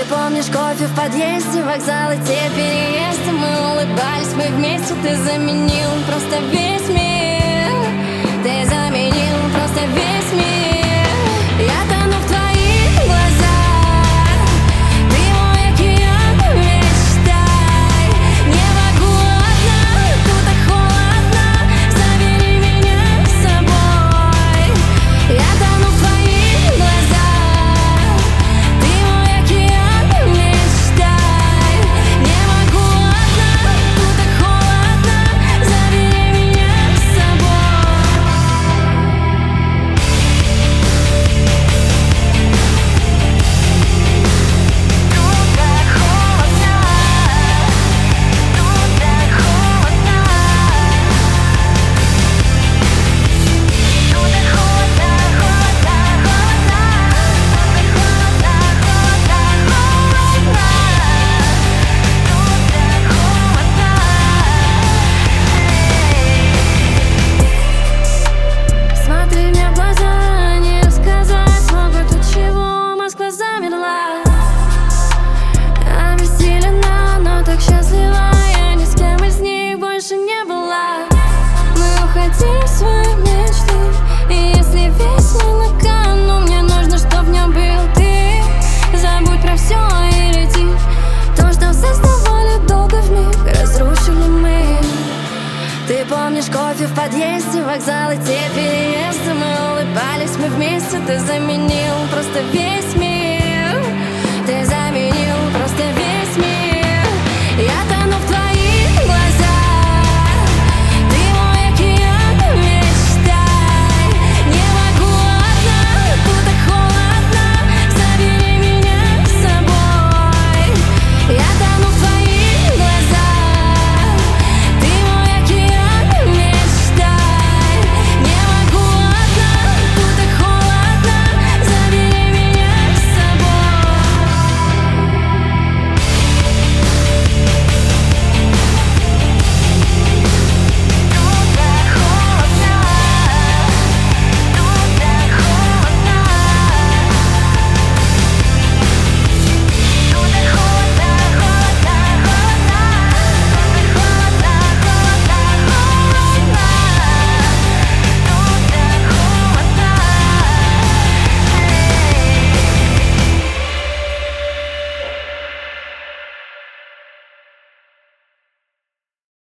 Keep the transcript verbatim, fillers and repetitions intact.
помнишь кофе в подъезде, вокзалы, те переезды? Мы улыбались, мы вместе, ты заменил просто весь мир. Ты заменил просто весь мир. Я тону в твоих глазах, ты мой океан, мечтай. Небо голодно, тут так холодно, забери меня с собой. Я тону в твоих глазах, ты мой океан, мечтай. Небо голодно, тут так холодно, забери меня с собой. Тут так холодно, тут так холодно, тут так холодно, холодно, холодно, тут так холодно, холодно, холодно. Смотри мне в глаза, не рассказать смогут, от чего Москва замерла. Обессилена, но так счастлива, я ни с кем из них больше не была. Мы уходили в свои мечты, и если весь мир на кону, мне нужно, чтоб в нем был ты. Забудь про все и лети. То, что создавали долго вмиг, разрушили мы. Ты помнишь кофе в подъезде, вокзалы, те переезды? Мы улыбались, мы вместе, ты заменил просто весь